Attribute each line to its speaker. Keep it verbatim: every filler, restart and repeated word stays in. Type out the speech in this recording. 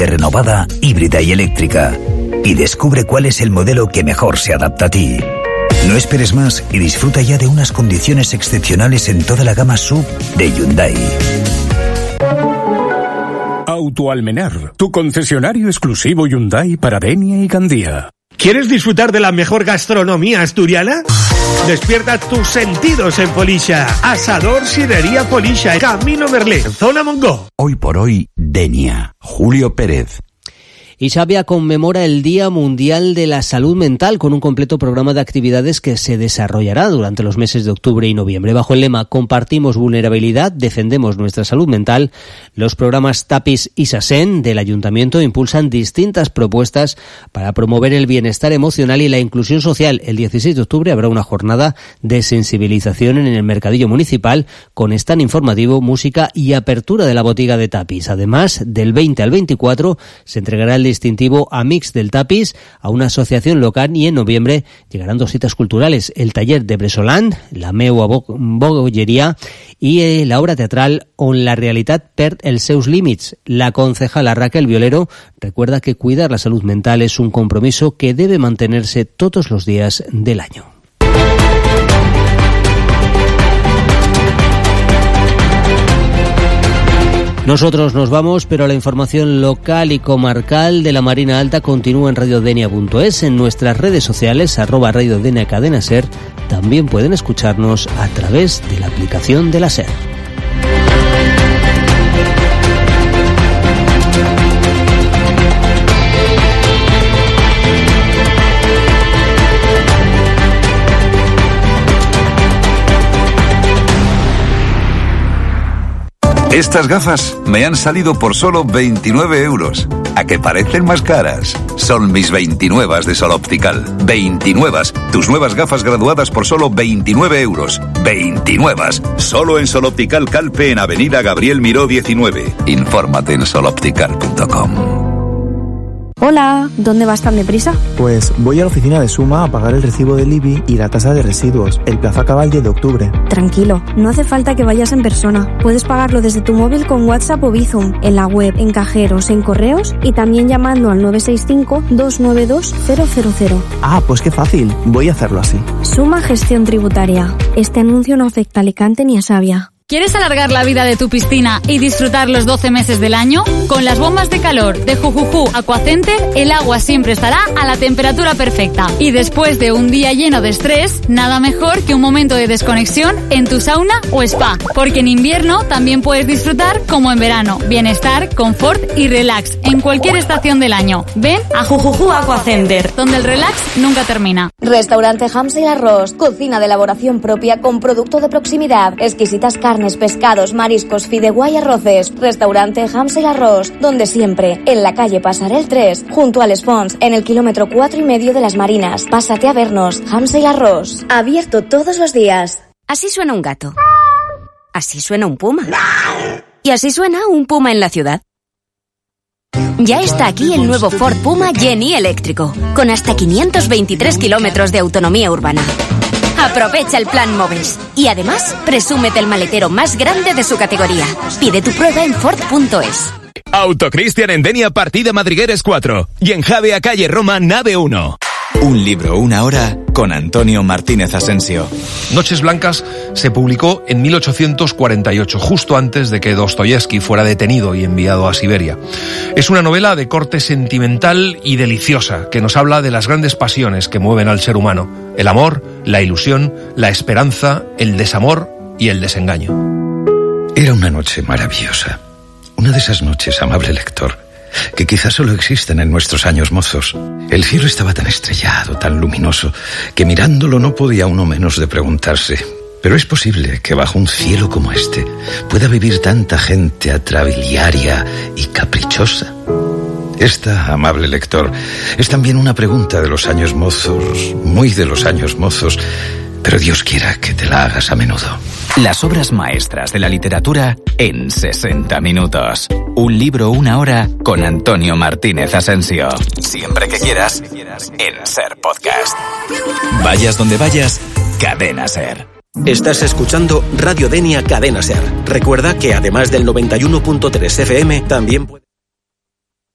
Speaker 1: totalmente renovada, híbrida y eléctrica. Y descubre cuál es el modelo que mejor se adapta a ti. No esperes más y disfruta ya de unas condiciones excepcionales en toda la gama S U V de Hyundai.
Speaker 2: Autoalmenar, tu concesionario exclusivo Hyundai para Denia y Gandía.
Speaker 3: ¿Quieres disfrutar de la mejor gastronomía asturiana? Despierta tus sentidos en Polisha. Asador Sidrería Polisha, Camino Merlín, Zona Mongo.
Speaker 4: Hoy por hoy, Denia. Julio Pérez.
Speaker 5: Y Xavia conmemora el Día Mundial de la Salud Mental con un completo programa de actividades que se desarrollará durante los meses de octubre y noviembre. Bajo el lema Compartimos vulnerabilidad, defendemos nuestra salud mental, los programas TAPIS y SASEN del Ayuntamiento impulsan distintas propuestas para promover el bienestar emocional y la inclusión social. El dieciséis de octubre habrá una jornada de sensibilización en el Mercadillo Municipal con stand informativo, música y apertura de la botiga de TAPIS. Además, del veinte al veinticuatro se entregará el distintivo Amics del Tapis a una asociación local y en noviembre llegarán dos citas culturales, el taller de Bresoland, la meua Bollería y eh, la obra teatral On la realitat perd els seus límits. La concejala Raquel Violero recuerda que cuidar la salud mental es un compromiso que debe mantenerse todos los días del año. Nosotros nos vamos, pero la información local y comarcal de la Marina Alta continúa en radiodenia punto es, en nuestras redes sociales, arroba radiodenia cadena ser. También pueden escucharnos a través de la aplicación de la SER.
Speaker 6: Estas gafas me han salido por solo veintinueve euros. ¿A que parecen más caras? Son mis veintinuevas de Sol Optical. veintinuevas. Tus nuevas gafas graduadas por solo veintinueve euros. veintinuevas. Solo en Sol Optical Calpe en Avenida Gabriel Miró diecinueve. Infórmate en sol optical punto com.
Speaker 7: Hola, ¿dónde vas tan deprisa?
Speaker 8: Pues voy a la oficina de Suma a pagar el recibo del I B I y la tasa de residuos. El plazo acaba el diez de octubre.
Speaker 7: Tranquilo, no hace falta que vayas en persona. Puedes pagarlo desde tu móvil con WhatsApp o Bizum, en la web, en cajeros, en correos y también llamando al nueve seis cinco, dos nueve dos, cero cero cero.
Speaker 8: Ah, pues qué fácil. Voy a hacerlo así.
Speaker 7: Suma Gestión Tributaria. Este anuncio no afecta a Alicante ni a Xavia.
Speaker 9: ¿Quieres alargar la vida de tu piscina y disfrutar los doce meses del año? Con las bombas de calor de Jujuju Aquacenter, el agua siempre estará a la temperatura perfecta. Y después de un día lleno de estrés, nada mejor que un momento de desconexión en tu sauna o spa. Porque en invierno también puedes disfrutar como en verano. Bienestar, confort y relax en cualquier estación del año. Ven a Jujuju Aquacenter, donde el relax nunca termina.
Speaker 10: Restaurante Hamsel Arroz, cocina de elaboración propia con producto de proximidad, exquisitas carnes, pescados, mariscos, fideuá y arroces. Restaurante Hamsel Arroz, donde siempre, en la calle Pasarel tres, junto al Spons, en el kilómetro cuatro y medio de Las Marinas. Pásate a vernos. Hamsel Arroz, abierto todos los días.
Speaker 11: Así suena un gato. Así suena un puma. Y así suena un puma en la ciudad. Ya está aquí el nuevo Ford Puma Jenny eléctrico, con hasta quinientos veintitrés kilómetros de autonomía urbana. Aprovecha el plan Moves y además presúmete el maletero más grande de su categoría. Pide tu prueba en Ford punto es.
Speaker 12: Autocristian en Denia, partida Madrigueres cuatro y en Javea, calle Roma, nave uno.
Speaker 13: Un libro, una hora, con Antonio Martínez Asensio.
Speaker 14: Noches Blancas se publicó en mil ochocientos cuarenta y ocho, justo antes de que Dostoyevsky fuera detenido y enviado a Siberia. Es una novela de corte sentimental y deliciosa, que nos habla de las grandes pasiones que mueven al ser humano: el amor, la ilusión, la esperanza, el desamor y el desengaño.
Speaker 15: Era una noche maravillosa. Una de esas noches, amable lector, que quizás solo existen en nuestros años mozos. El cielo estaba tan estrellado, tan luminoso, que mirándolo no podía uno menos de preguntarse: ¿pero es posible que bajo un cielo como este pueda vivir tanta gente atrabiliaria y caprichosa? Esta, amable lector, es también una pregunta de los años mozos, muy de los años mozos, pero Dios quiera que te la hagas a menudo.
Speaker 13: Las obras maestras de la literatura en sesenta minutos. Un libro, una hora, con Antonio Martínez Asensio. Siempre que quieras, en SER Podcast. Vayas donde vayas, Cadena SER.
Speaker 16: Estás escuchando Radio Denia Cadena SER. Recuerda que además del noventa y uno punto tres F M, también puedes...